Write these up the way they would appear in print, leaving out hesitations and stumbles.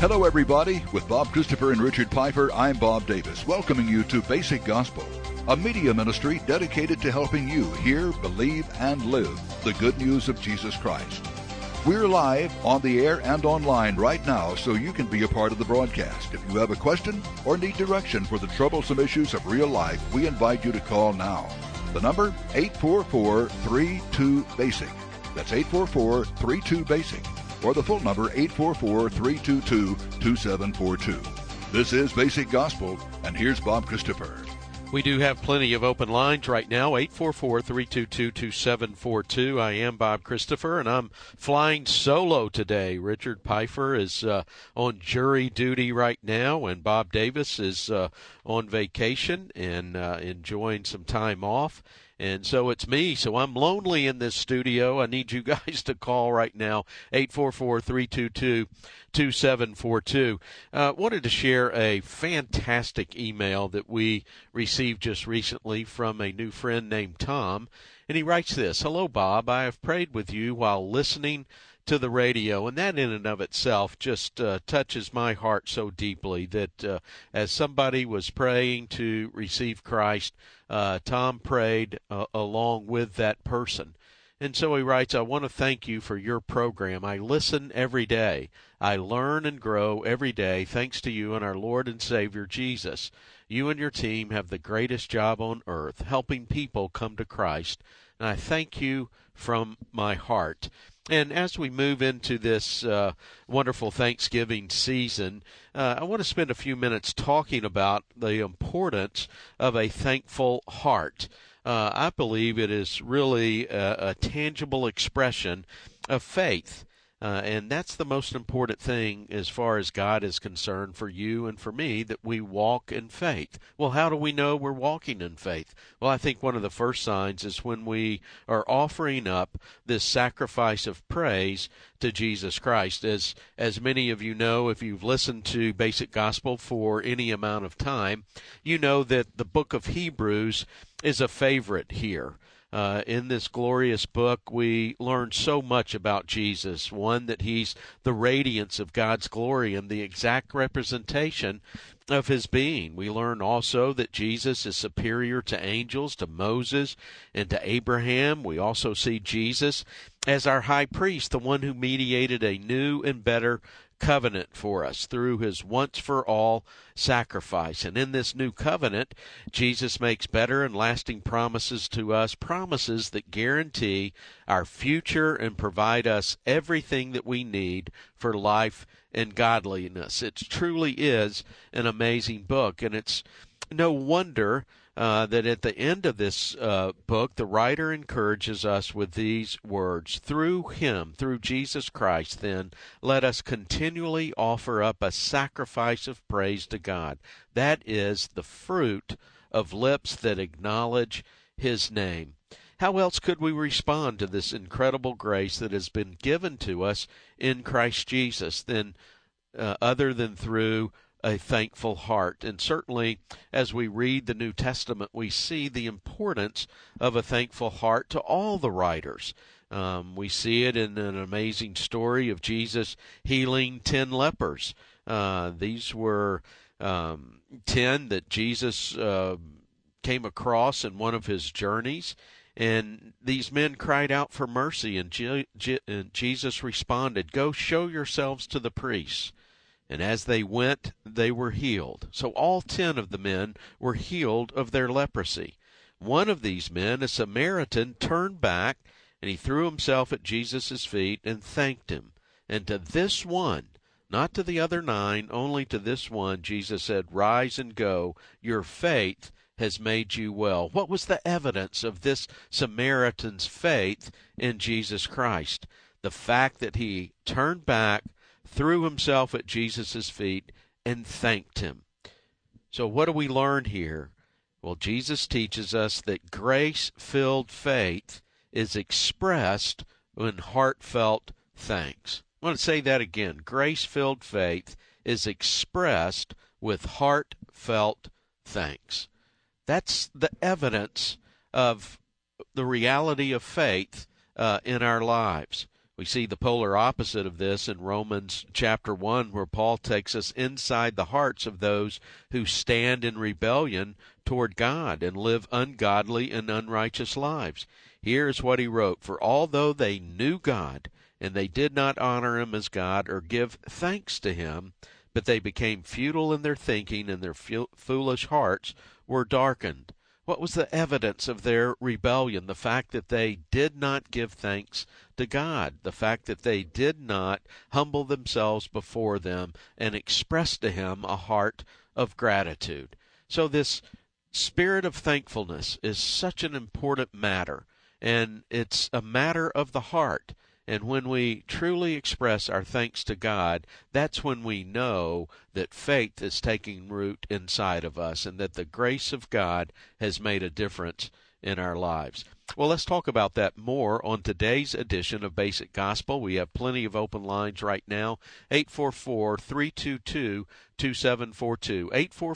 Hello, everybody. With Bob Christopher and Richard Piper, I'm Bob Davis, welcoming you to Basic Gospel, a media ministry dedicated to helping you hear, believe, and live the good news of Jesus Christ. We're live on the air and online right now, so you can be a part of the broadcast. If you have a question or need direction for the troublesome issues of real life, we invite you to call now. The number, 844-32-BASIC. That's 844-32-BASIC. Or the full number, 844-322-2742. This is Basic Gospel, and here's Bob Christopher. We do have plenty of open lines right now, 844-322-2742. I am Bob Christopher, and I'm flying solo today. Richard Piper is on jury duty right now, and Bob Davis is on vacation and enjoying some time off. And so it's me. So I'm lonely in this studio. I need you guys to call right now, 844-322-2742. Wanted to share a fantastic email that we received just recently from a new friend named Tom. And he writes this: "Hello, Bob. I have prayed with you while listening to the radio," and that in and of itself just touches my heart so deeply that as somebody was praying to receive Christ, Tom prayed along with that person. And so he writes, "I want to thank you for your program. I listen every day. I learn and grow every day thanks to you and our Lord and Savior Jesus. You and your team have the greatest job on earth, helping people come to Christ. And I thank you from my heart." And as we move into this wonderful Thanksgiving season, I want to spend a few minutes talking about the importance of a thankful heart. I believe it is really a tangible expression of faith. And that's the most important thing as far as God is concerned for you and for me, that we walk in faith. Well, how do we know we're walking in faith? Well, I think one of the first signs is when we are offering up this sacrifice of praise to Jesus Christ. As many of you know, if you've listened to Basic Gospel for any amount of time, you know that the book of Hebrews is a favorite here. In this glorious book, we learn so much about Jesus. One, that he's the radiance of God's glory and the exact representation of his being. We learn also that Jesus is superior to angels, to Moses, and to Abraham. We also see Jesus as our high priest, the one who mediated a new and better covenant for us through his once-for-all sacrifice. And in this new covenant, Jesus makes better and lasting promises to us, promises that guarantee our future and provide us everything that we need for life and godliness. It truly is an amazing book, and it's no wonder that at the end of this book, the writer encourages us with these words: "Through him, through Jesus Christ, then, let us continually offer up a sacrifice of praise to God. That is the fruit of lips that acknowledge his name." How else could we respond to this incredible grace that has been given to us in Christ Jesus other than through a thankful heart? And certainly, as we read the New Testament, we see the importance of a thankful heart to all the writers. We see it in an amazing story of Jesus healing 10 lepers. These were 10 that Jesus came across in one of his journeys. And these men cried out for mercy, and Jesus responded, "Go show yourselves to the priests." And as they went, they were healed. So all 10 of the men were healed of their leprosy. One of these men, a Samaritan, turned back, and he threw himself at Jesus' feet and thanked him. And to this one, not to the other 9, only to this one, Jesus said, "Rise and go. Your faith has made you well." What was the evidence of this Samaritan's faith in Jesus Christ? The fact that he turned back, threw himself at Jesus' feet, and thanked him. So what do we learn here? Well, Jesus teaches us that grace-filled faith is expressed in heartfelt thanks. I want to say that again. Grace-filled faith is expressed with heartfelt thanks. That's the evidence of the reality of faith in our lives. We see the polar opposite of this in Romans chapter 1, where Paul takes us inside the hearts of those who stand in rebellion toward God and live ungodly and unrighteous lives. Here's what he wrote: "For although they knew God, and they did not honor him as God or give thanks to him, but they became futile in their thinking, and their foolish hearts were darkened." What was the evidence of their rebellion? The fact that they did not give thanks to God, the fact that they did not humble themselves before them and express to him a heart of gratitude. So this spirit of thankfulness is such an important matter, and it's a matter of the heart. And when we truly express our thanks to God, that's when we know that faith is taking root inside of us and that the grace of God has made a difference in our lives. Well, let's talk about that more on today's edition of Basic Gospel. We have plenty of open lines right now. 844-322-2742.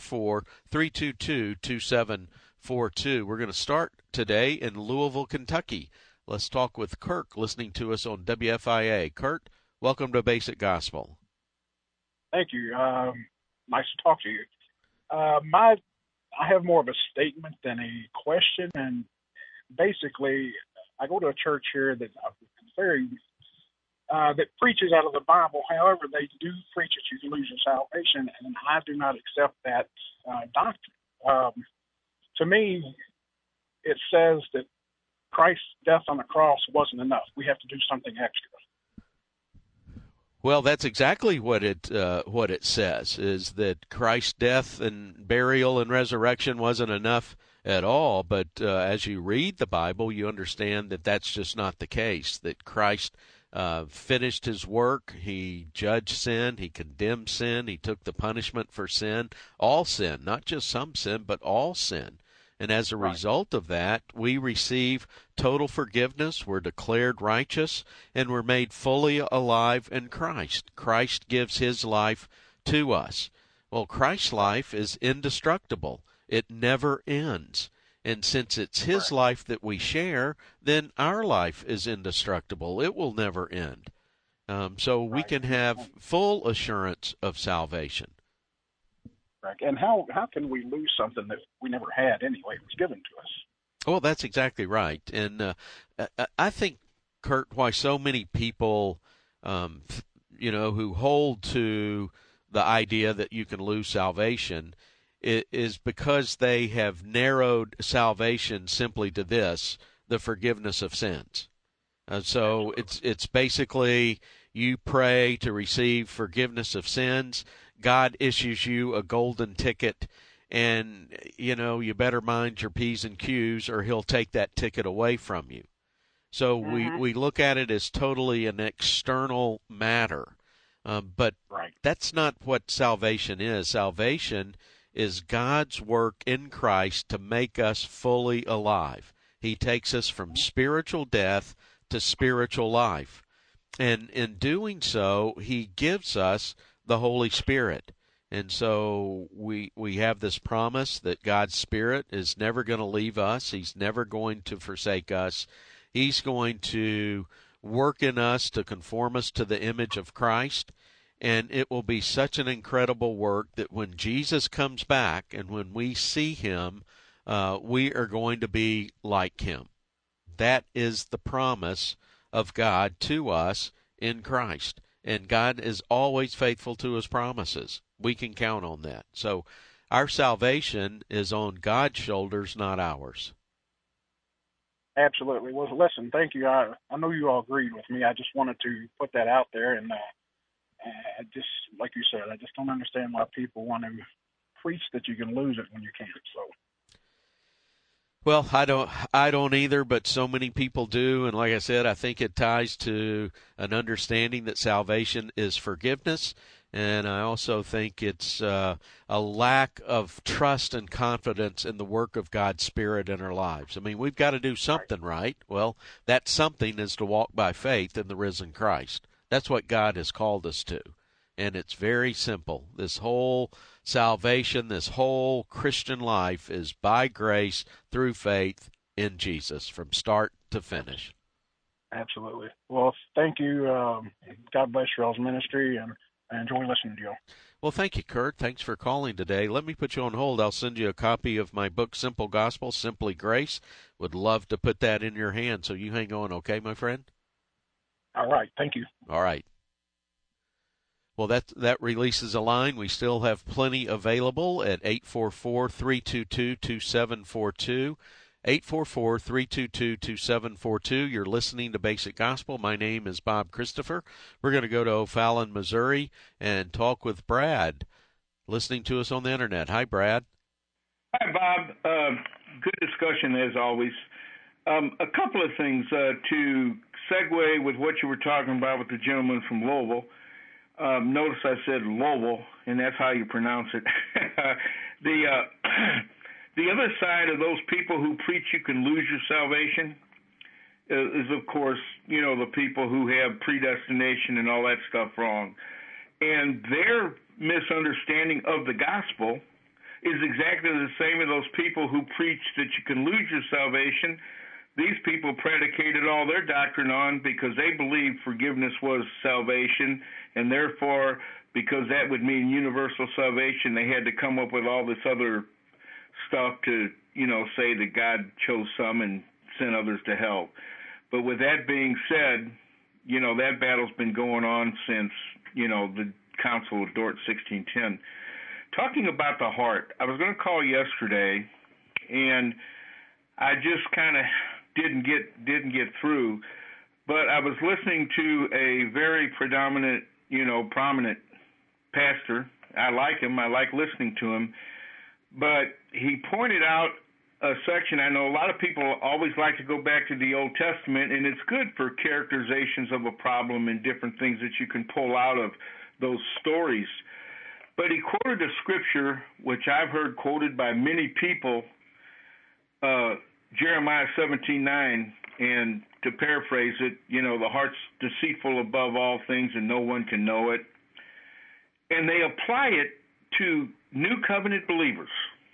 844-322-2742. We're going to start today in Louisville, Kentucky. Let's talk with Kirk, listening to us on WFIA. Kurt, welcome to Basic Gospel. Thank you. Nice to talk to you. I have more of a statement than a question, and basically, I go to a church here that that preaches out of the Bible. However, they do preach that you can lose your salvation, and I do not accept that doctrine. To me, it says that Christ's death on the cross wasn't enough. We have to do something extra. Well, that's exactly what it says, is that Christ's death and burial and resurrection wasn't enough at all. But as you read the Bible, you understand that that's just not the case, that Christ finished his work. He judged sin. He condemned sin. He took the punishment for sin, all sin, not just some sin, but all sin. And as a result of that, we receive total forgiveness, we're declared righteous, and we're made fully alive in Christ. Christ gives his life to us. Well, Christ's life is indestructible. It never ends. And since it's his life that we share, then our life is indestructible. It will never end. So we can have full assurance of salvation. And how can we lose something that we never had anyway? It was given to us. Well, that's exactly right. And I think, Kurt, why so many people, who hold to the idea that you can lose salvation is because they have narrowed salvation simply to this, the forgiveness of sins. So it's basically you pray to receive forgiveness of sins. God issues you a golden ticket, and, you better mind your P's and Q's or he'll take that ticket away from you. So we look at it as totally an external matter. But that's not what salvation is. Salvation is God's work in Christ to make us fully alive. He takes us from spiritual death to spiritual life. And in doing so, he gives us the Holy Spirit. And so we have this promise that God's Spirit is never going to leave us. He's never going to forsake us. He's going to work in us to conform us to the image of Christ. And it will be such an incredible work that when Jesus comes back and when we see him, we are going to be like him. That is the promise of God to us in Christ. And God is always faithful to his promises. We can count on that. So our salvation is on God's shoulders, not ours. Absolutely. Well, listen, thank you. I know you all agreed with me. I just wanted to put that out there. And just like you said, I just don't understand why people want to preach that you can lose it when you can't. So. Well, I don't either, but so many people do. And like I said, I think it ties to an understanding that salvation is forgiveness. And I also think it's a lack of trust and confidence in the work of God's Spirit in our lives. I mean, we've got to do something right. Well, that something is to walk by faith in the risen Christ. That's what God has called us to. And it's very simple. This whole salvation, this whole Christian life is by grace through faith in Jesus from start to finish. Absolutely. Well, thank you. God bless your all's ministry, and I enjoy listening to you. Well, thank you, Kurt. Thanks for calling today. Let me put you on hold. I'll send you a copy of my book, Simple Gospel, Simply Grace. Would love to put that in your hand, so you hang on, okay, my friend? All right. Thank you. All right. Well, that releases a line. We still have plenty available at 844-322-2742. 844-322-2742. You're listening to Basic Gospel. My name is Bob Christopher. We're going to go to O'Fallon, Missouri, and talk with Brad, listening to us on the Internet. Hi, Brad. Hi, Bob. Good discussion, as always. A couple of things to segue with what you were talking about with the gentleman from Louisville. Notice I said Louisville, and that's how you pronounce it. The other side of those people who preach you can lose your salvation is, of course, the people who have predestination and all that stuff wrong. And their misunderstanding of the gospel is exactly the same as those people who preach that you can lose your salvation. These people predicated all their doctrine on because they believed forgiveness was salvation, and therefore, because that would mean universal salvation, they had to come up with all this other stuff to, say that God chose some and sent others to hell. But with that being said, that battle's been going on since, the Council of Dort 1610. Talking about the heart, I was going to call yesterday, and I just kind of didn't get through, but I was listening to a very prominent pastor. I like him. I like listening to him. But he pointed out a section. I know a lot of people always like to go back to the Old Testament, and it's good for characterizations of a problem and different things that you can pull out of those stories. But he quoted a scripture, which I've heard quoted by many people, Jeremiah 17:9, and to paraphrase it, the heart's deceitful above all things and no one can know it. And they apply it to New Covenant believers.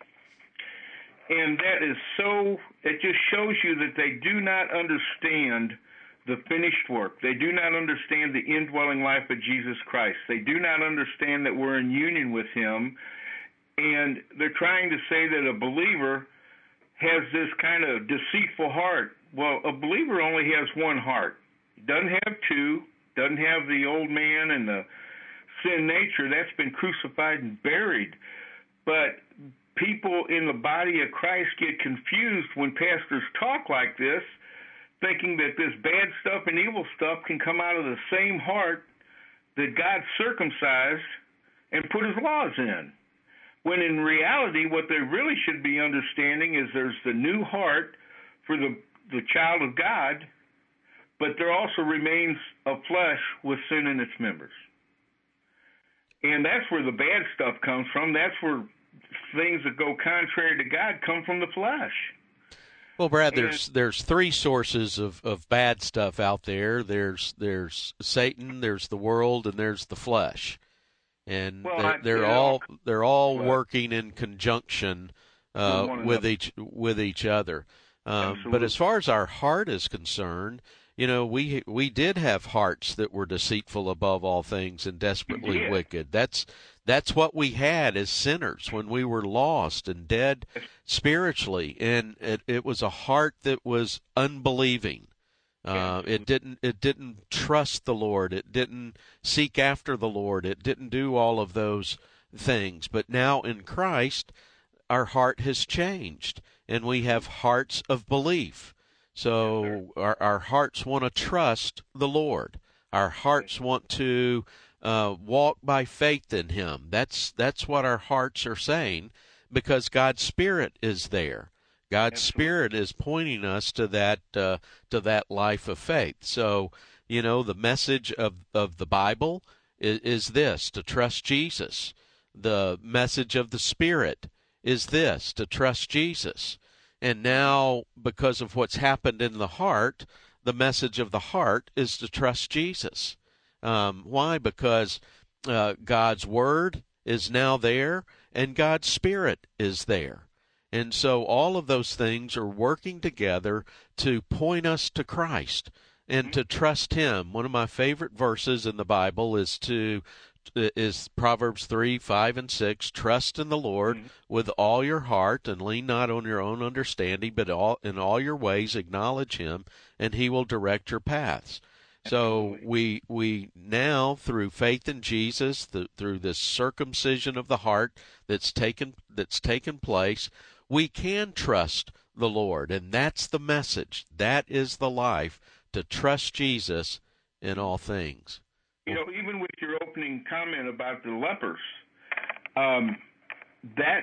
And that is it just shows you that they do not understand the finished work. They do not understand the indwelling life of Jesus Christ. They do not understand that we're in union with him. And they're trying to say that a believer has this kind of deceitful heart. Well, a believer only has one heart. He doesn't have two, doesn't have the old man and the sin nature. That's been crucified and buried. But people in the body of Christ get confused when pastors talk like this, thinking that this bad stuff and evil stuff can come out of the same heart that God circumcised and put his laws in. When in reality, what they really should be understanding is there's the new heart for the child of God, but there also remains a flesh with sin in its members. And that's where the bad stuff comes from. That's where things that go contrary to God come from the flesh. Well, Brad, there's three sources of bad stuff out there. There's Satan, there's the world, and there's the flesh. And they're all working in conjunction with each other. But as far as our heart is concerned, we did have hearts that were deceitful above all things and desperately wicked. That's what we had as sinners when we were lost and dead spiritually, and it was a heart that was unbelieving. It didn't trust the Lord. It didn't seek after the Lord. It didn't do all of those things. But now in Christ, our heart has changed, and we have hearts of belief. So our hearts want to trust the Lord. Our hearts want to walk by faith in him. That's what our hearts are saying, because God's Spirit is there. God's Spirit is pointing us to that life of faith. So, the message of the Bible is this, to trust Jesus. The message of the Spirit is this, to trust Jesus. And now, because of what's happened in the heart, the message of the heart is to trust Jesus. Why? Because God's Word is now there, and God's Spirit is there. And so all of those things are working together to point us to Christ. and to trust him. One of my favorite verses in the Bible is Proverbs 3, 5, and 6. Trust in the Lord with all your heart, and lean not on your own understanding, but in all your ways acknowledge him, and he will direct your paths. So we now, through faith in Jesus, through this circumcision of the heart that's taken place, we can trust the Lord, and that's the message. That is the life, to trust Jesus in all things. Even with your opening comment about the lepers, that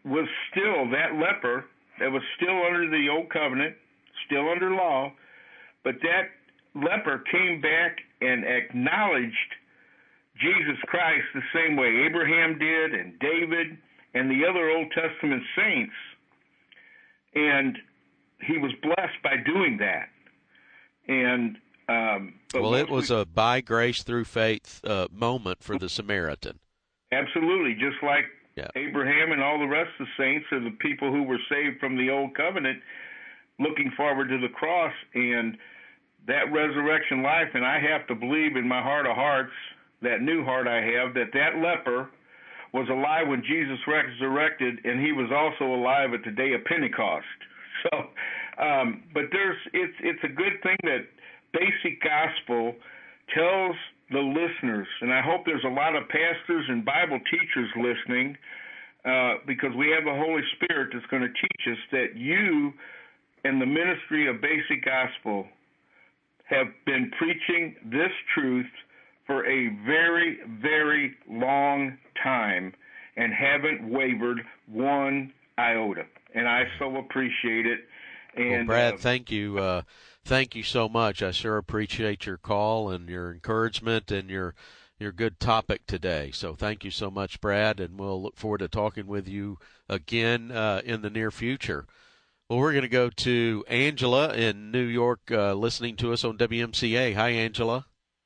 leper that was still under the old covenant, still under law, but that leper came back and acknowledged Jesus Christ the same way Abraham did, and David, and the other Old Testament saints, and he was blessed by doing that. And it was a by grace through faith moment for the Samaritan. Absolutely, just like Abraham and all the rest of the saints are the people who were saved from the old covenant, looking forward to the cross and that resurrection life. And I have to believe in my heart of hearts, that new heart I have, that leper was alive when Jesus resurrected, and he was also alive at the day of Pentecost. So, but it's a good thing that Basic Gospel tells the listeners, and I hope there's a lot of pastors and Bible teachers listening, because we have the Holy Spirit that's going to teach us, that you and the ministry of Basic Gospel have been preaching this truth for a very, very long time and haven't wavered one iota. And I so appreciate it. And Brad, thank you. Thank you so much. I sure appreciate your call and your encouragement and your good topic today. So thank you so much, Brad, and we'll look forward to talking with you again in the near future. Well, we're going to go to Angela in New York listening to us on WMCA. Hi, Angela.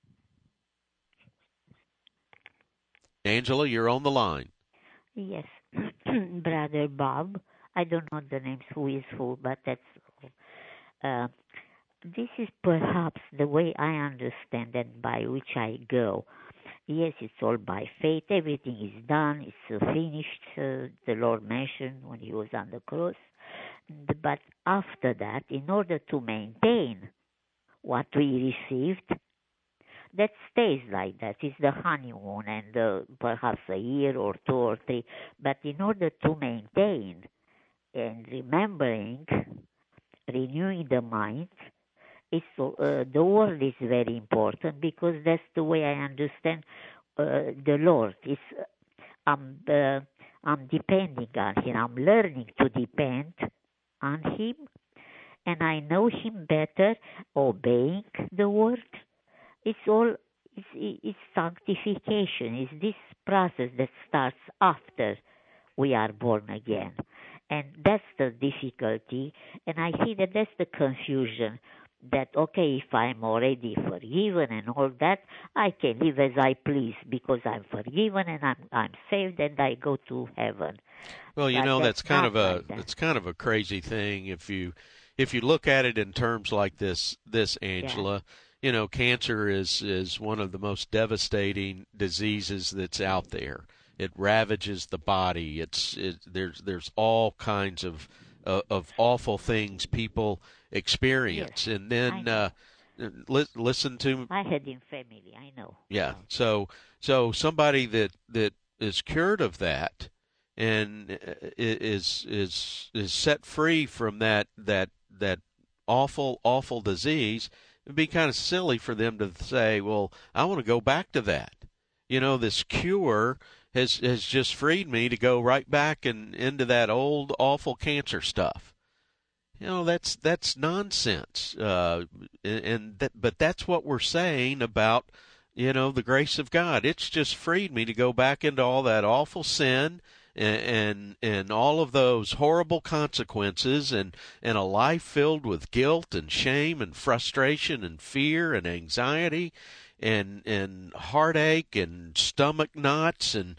Angela, you're on the line. Yes, Brother Bob. I don't know the names who is who, but that's this is perhaps the way I understand and by which I go. Yes, it's all by faith. Everything is done. It's finished. The Lord mentioned when he was on the cross. But after that, in order to maintain what we received, that stays like that. It's the honeymoon and perhaps a year or 2 or 3. But in order to maintain and remembering, renewing the mind, the word is very important, because that's the way I understand the Lord. I'm depending on him. I'm learning to depend on him, and I know him better, obeying the word. It's sanctification. It's this process that starts after we are born again. And that's the difficulty, and I see that that's the confusion, that, okay, if I'm already forgiven and all that, I can live as I please because I'm forgiven and I'm saved and I go to heaven. Well, that's kind of a crazy thing if you look at it in terms like this, Angela. Yeah. Cancer is one of the most devastating diseases that's out there. It ravages the body. There's all kinds of awful things people experience. Yes, and then listen to. I had in family. I know. Yeah. So somebody that is cured of that and is set free from that awful disease, it'd be kind of silly for them to say, well, I want to go back to that. This cure has just freed me to go right back and into that old awful cancer stuff. That's nonsense. But that's what we're saying about, the grace of God. It's just freed me to go back into all that awful sin and all of those horrible consequences and a life filled with guilt and shame and frustration and fear and anxiety and heartache and stomach knots and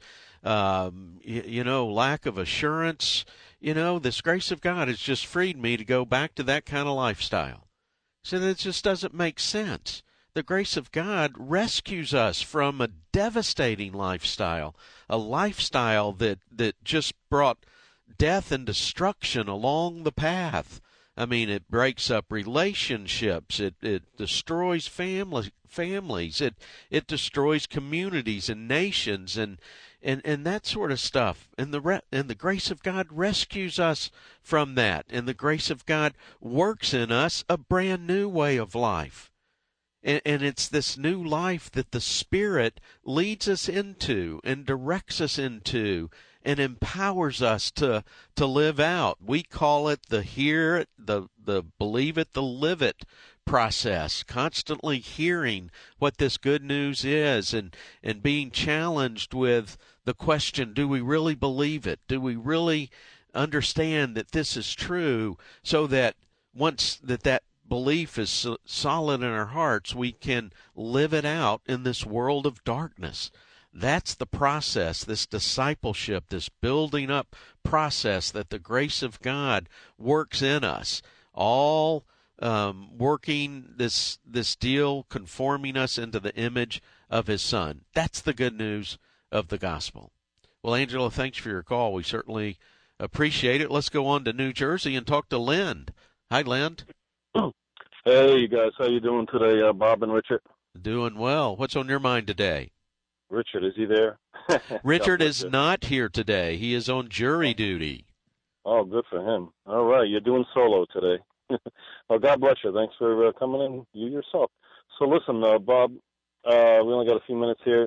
lack of assurance. This grace of God has just freed me to go back to that kind of lifestyle. So that just doesn't make sense. The grace of God rescues us from a devastating lifestyle, a lifestyle that just brought death and destruction along the path. I mean, it breaks up relationships. It destroys families. It destroys communities and nations and that sort of stuff. And the grace of God rescues us from that. And the grace of God works in us a brand new way of life. And it's this new life that the Spirit leads us into and directs us into and empowers us to live out. We call it the hear it, the believe it, the live it process, constantly hearing what this good news is and being challenged with the question, do we really believe it? Do we really understand that this is true, so that once that belief is solid in our hearts, we can live it out in this world of darkness. That's the process, this discipleship, this building up process that the grace of God works in us, all working this deal, conforming us into the image of His Son. That's the good news of the gospel. Well, Angela, thanks for your call. We certainly appreciate it. Let's go on to New Jersey and talk to Lind. Hi, Lind. Hey, you guys. How you doing today, Bob and Richard? Doing well. What's on your mind today? Richard, is he there? Richard is not here today. He is on jury duty. Oh, good for him. All right, you're doing solo today. Well, God bless you. Thanks for coming in, you yourself. So listen, Bob, we only got a few minutes here.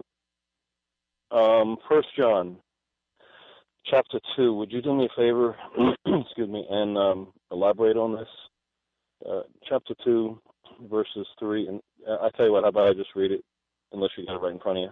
1 John, chapter 2. Would you do me a favor, excuse me, and elaborate on this? Chapter 2, verses 3. And I tell you what, how about I just read it, unless you got it right in front of you?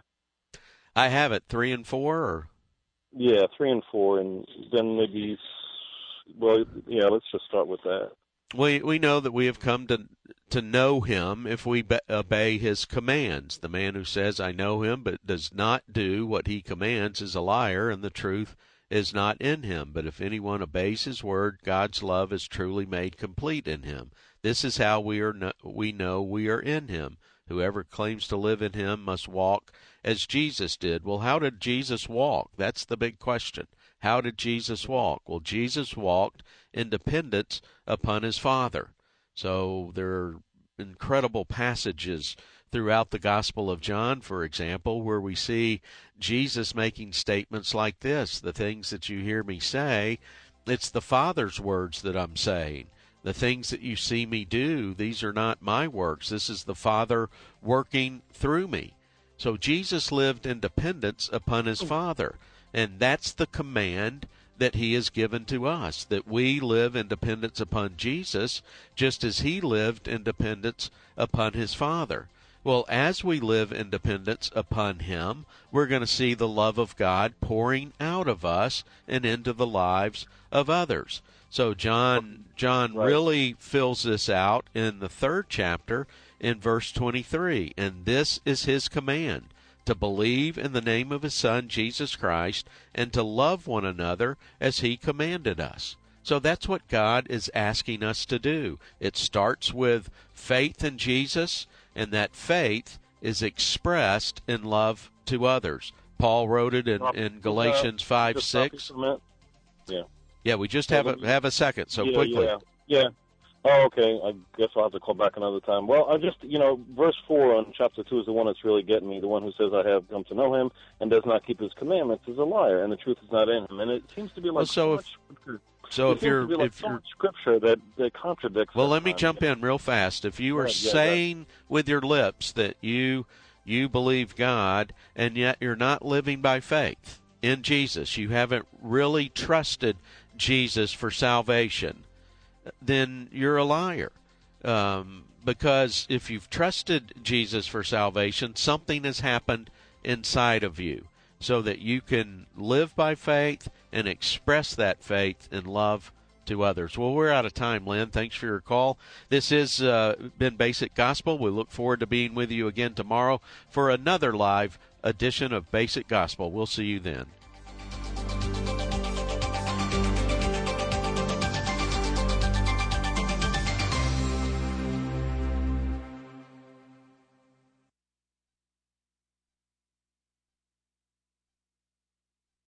I have it, 3 and 4, or? Yeah, 3 and 4, and then maybe, well, yeah, let's just start with that. We know that we have come to know Him if we obey His commands. The man who says, I know Him, but does not do what He commands is a liar, and the truth is not in him. But if anyone obeys His word, God's love is truly made complete in him. This is how we know we are in Him. Whoever claims to live in Him must walk as Jesus did. Well, how did Jesus walk? That's the big question. How did Jesus walk? Well, Jesus walked in dependence upon His Father. So there are incredible passages throughout the Gospel of John, for example, where we see Jesus making statements like this: the things that you hear me say, it's the Father's words that I'm saying. The things that you see me do, these are not my works. This is the Father working through me. So Jesus lived in dependence upon His Father. And that's the command that He has given to us, that we live in dependence upon Jesus, just as He lived in dependence upon His Father. Well, as we live in dependence upon Him, we're going to see the love of God pouring out of us and into the lives of others. So John really fills this out in the 3rd chapter in verse 23. And this is His command, to believe in the name of His Son, Jesus Christ, and to love one another as He commanded us. So that's what God is asking us to do. It starts with faith in Jesus, and that faith is expressed in love to others. Paul wrote it in Galatians 5:6. Yeah, we just have a second, so quickly. Yeah. Oh, okay. I guess I'll have to call back another time. Well, I just, verse 4 on chapter 2 is the one that's really getting me. The one who says, I have come to know Him and does not keep His commandments is a liar, and the truth is not in him. And it seems to be like so if you're scripture that contradicts. Well, let me jump in real fast. If you are saying with your lips that you believe God, and yet you're not living by faith in Jesus, you haven't really trusted Jesus for salvation, then you're a liar. Because if you've trusted Jesus for salvation, something has happened inside of you so that you can live by faith and express that faith in love to others. Well, we're out of time, Lynn. Thanks for your call. This has been Basic Gospel. We look forward to being with you again tomorrow for another live edition of Basic Gospel. We'll see you then.